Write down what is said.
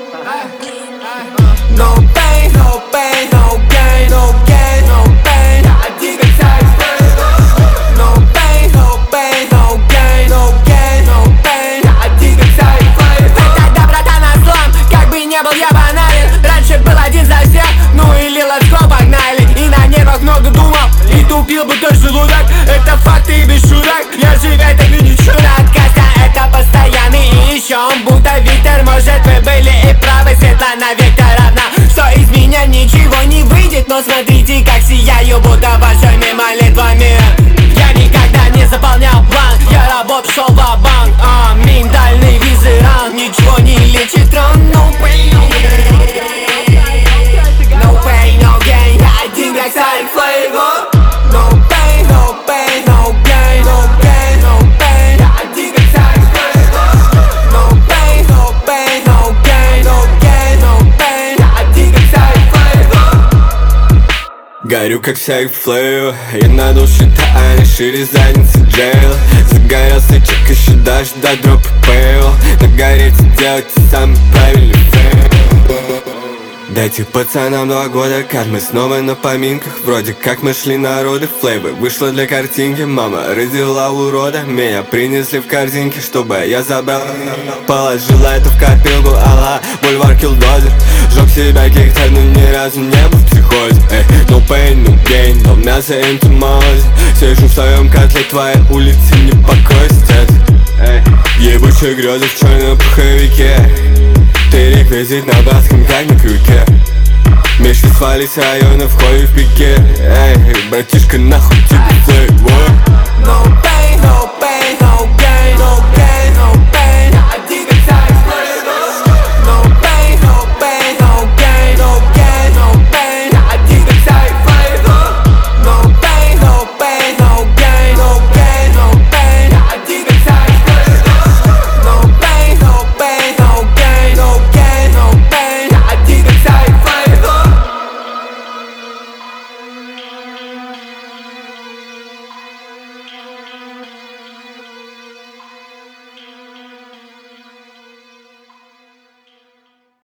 No pain, no pain, no gain, no gain, no pain. Один как no pain, no pain, no gain, no gain, no pain. Один как Тогда, братан, слом, как бы не был я банален. Раньше был один за всех, ну или let's go, погнали. И на нервах много думал, и тупил бы твой желудок. Это факты без шуток, я же в этом и не чудак. Костя, это постоянный и еще он будто ветер. Может вы были и правы, Светлана Викторовна, что из меня ничего не выйдет. Но смотрите, как сияю, будто вашими молитвами. Я никогда не заполнял бланк, я работал, шел ва-банк. Миндальный визерант, ничего не лечит ран. No pain, no gain, no pain, no gain. Я один как Sonic Flavor. No pain, no pain, no gain, no gain, no pain. Один как Sonic Flavor. No pain, no pain, no gain, no gain, no pain. Один как Sonic Flavor. Горю как Sonic Flavor. Я надул счета, они шире задницы джейл. Загорелся чек, еще даже до дропа пейл. Нагореть и делать самый правильный фейл. Дайте пацанам 2 года, как мы снова на поминках. Вроде как мы шли на роды, флейвы вышло для картинки. Мама родила урода, меня принесли в корзинке, чтобы я забрал. Положила это в копилку, ага, бульвар килдозер. Жёг себя ких-то, но ни разу не был в психозе. No pain, no gain, но мясо энтомолози. Сижу в своем котле, твоей улицы не покосят. Ебучие грезы в черном пуховике. Ты реквизит на баском, как на крюке. Мишки свались с района, входит в пике. Эй, братишка, нахуй тебе флейвор. No pain.